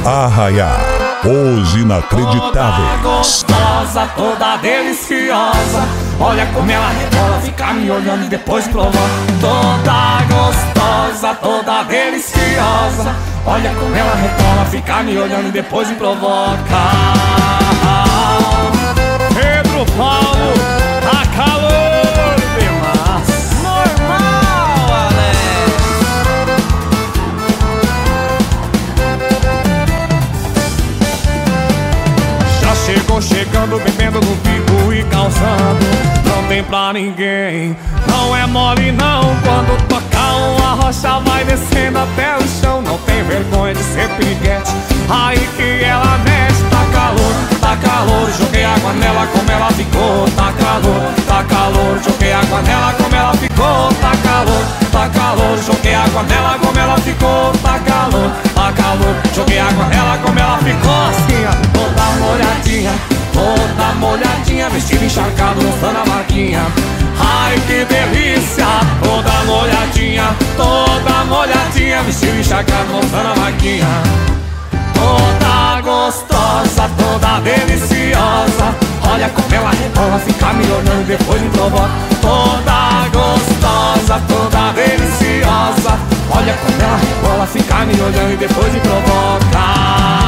Arraiá, os inacreditáveis. Toda gostosa, toda deliciosa, olha como ela rebola, fica me olhando e depois provoca. Toda gostosa, toda deliciosa, olha como ela rebola, fica me olhando e depois me provoca. Pedro Paulo, tá calor demais. Normal, Alex. Já chegou chegando, bebendo no pico e calçando. Não tem pra ninguém, não é mole não. Quando tocar uma rocha vai descendo até o chão. Não tem vergonha de ser piriguete, aí que ela mexe. Tá calor, joguei água nela como ela ficou. Tá calor, joguei água nela como ela ficou. Tá calor, joguei água nela como ela ficou. Tá calor, joguei água nela como ela ficou. Assim, toda molhadinha, vestido encharcado, mostrando a marquinha. Ai que delícia, toda molhadinha, vestido encharcado, mostrando a marquinha. Toda gostosa, toda deliciosa, olha como ela rebola, fica me olhando e depois me provoca. Toda gostosa, toda deliciosa, olha como ela rebola, fica me olhando e depois me provoca.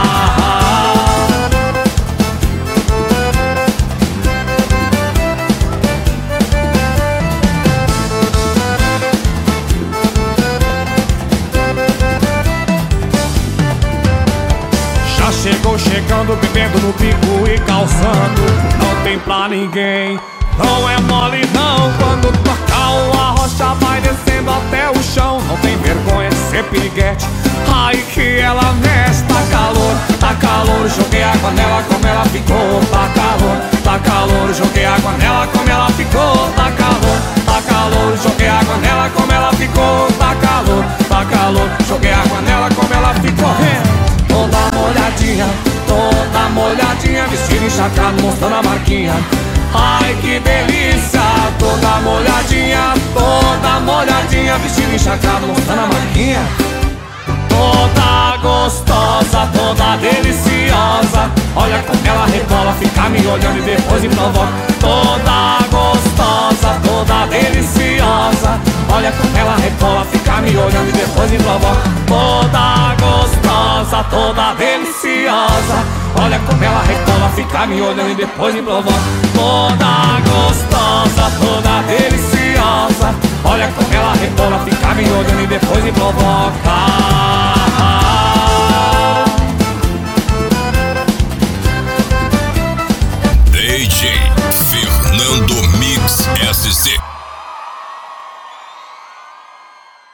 Chegou chegando, bebendo no pico e calçando. Não tem pra ninguém, não é mole não. Quando tocar uma rocha vai descendo até o chão. Não tem vergonha de ser piriguete, aí que ela mexe. Tá calor, joguei água nela como ela ficou. Tá calor, joguei água nela como ela ficou. Tá calor, joguei água nela como ela ficou. Tá calor, joguei água nela como ela ficou. Toda molhadinha, vestido encharcado, mostrando a marquinha. Ai que delícia, toda molhadinha, vestido encharcado, mostrando a marquinha. Toda gostosa, toda deliciosa, olha como ela rebola, fica me olhando e depois me provoca. Toda gostosa, toda deliciosa, olha como ela rebola, fica me olhando e depois me provoca. Toda gostosa, toda deliciosa, olha como ela rebola, fica me olhando e depois me provoca. Toda gostosa, toda deliciosa, olha como ela rebola, fica me olhando e depois me provoca. DJ Fernando Mix SC.